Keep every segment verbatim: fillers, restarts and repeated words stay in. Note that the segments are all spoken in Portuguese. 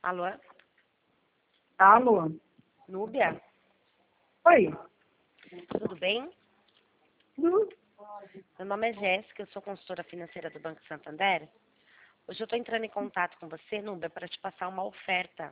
Alô? Alô? Núbia? Oi. Tudo bem? Hum, Meu nome é Jéssica, eu sou consultora financeira do Banco Santander. Hoje eu estou entrando em contato com você, Núbia, para te passar uma oferta.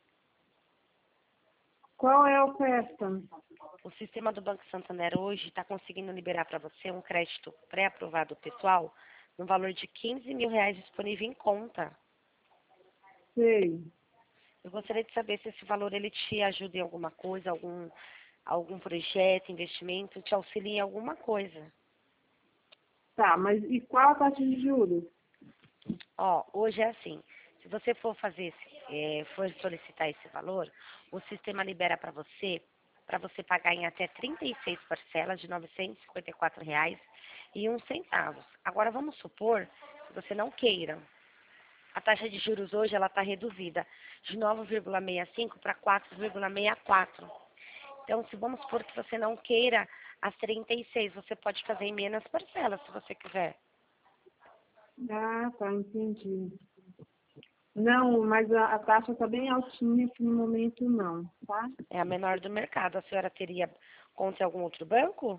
Qual é a oferta? O sistema do Banco Santander hoje está conseguindo liberar para você um crédito pré-aprovado pessoal no valor de quinze mil reais disponível em conta. Sei. Eu gostaria de saber se esse valor ele te ajuda em alguma coisa, algum, algum projeto, investimento, te auxilia em alguma coisa. Tá, mas e qual a taxa de juros? Ó, hoje é assim, se você for fazer, esse, é, for solicitar esse valor, o sistema libera para você, para você pagar em até trinta e seis parcelas de novecentos e cinquenta e quatro reais e um centavos. Agora vamos supor que você não queira. A taxa de juros hoje ela está reduzida de nove vírgula sessenta e cinco para quatro vírgula sessenta e quatro. Então, se vamos supor que você não queira as trinta e seis, você pode fazer em menos parcelas, se você quiser. Ah, tá, entendi. Não, mas a, a taxa está bem altinha aqui no momento, não, tá? É a menor do mercado. A senhora teria conta em algum outro banco?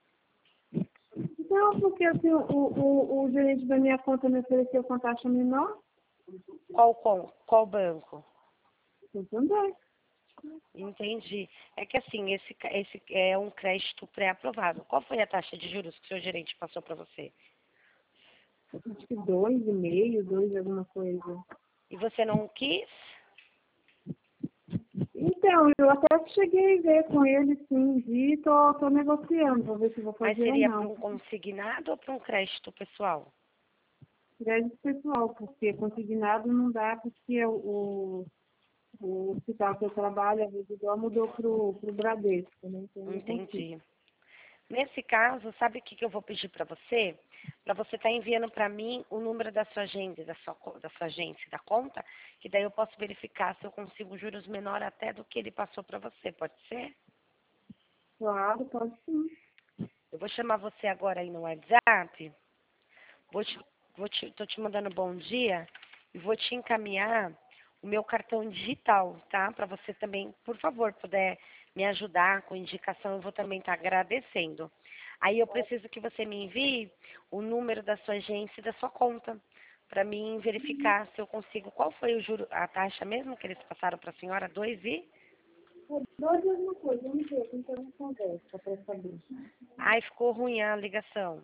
Não, porque assim, o, o, o gerente da minha conta me ofereceu com taxa menor, Qual, com, qual banco? eu também. Entendi. É que assim, esse, ca- esse é um crédito pré-aprovado. Qual foi a taxa de juros que o seu gerente passou para você? Acho que dois e meio, dois alguma coisa. E você não quis? Então, eu até cheguei a ver com ele, sim, e tô, tô negociando, vou ver se vou Mas fazer ou seria para não. um consignado ou para um crédito pessoal? Crédito pessoal, porque consignado não dá, porque o, o hospital que eu trabalho, a residual, mudou pro, pro Bradesco, né? Então eu não consigo. Entendi. Nesse caso, sabe o que, que eu vou pedir para você? Para você estar enviando para mim o número da sua agência, da sua, co- da sua agência, da conta, que daí eu posso verificar se eu consigo juros menor até do que ele passou para você, pode ser? Claro, pode sim. Eu vou chamar você agora aí no WhatsApp, vou te, vou te, tô te mandando bom dia e vou te encaminhar o meu cartão digital, tá? Para você também, por favor, puder me ajudar com indicação, eu vou também estar agradecendo. Aí eu preciso que você me envie o número da sua agência e da sua conta, para mim verificar se eu consigo, qual foi o juro, a taxa mesmo que eles passaram para a senhora, dois e? Dois é uma coisa, vamos ver, tem que ter uma conversa para saber. Ai, ficou ruim a ligação.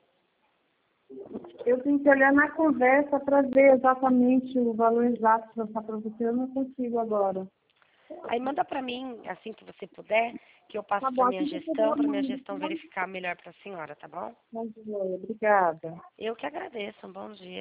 Eu tenho que olhar na conversa para ver exatamente o valor exato para passar para você, eu não consigo agora. Aí manda para mim, assim que você puder, que eu Tá passo para bom, minha assim que eu puder, gestão, eu para minha mando, gestão verificar melhor para a senhora, tá bom? tá? Obrigada. Eu que agradeço. Um bom dia.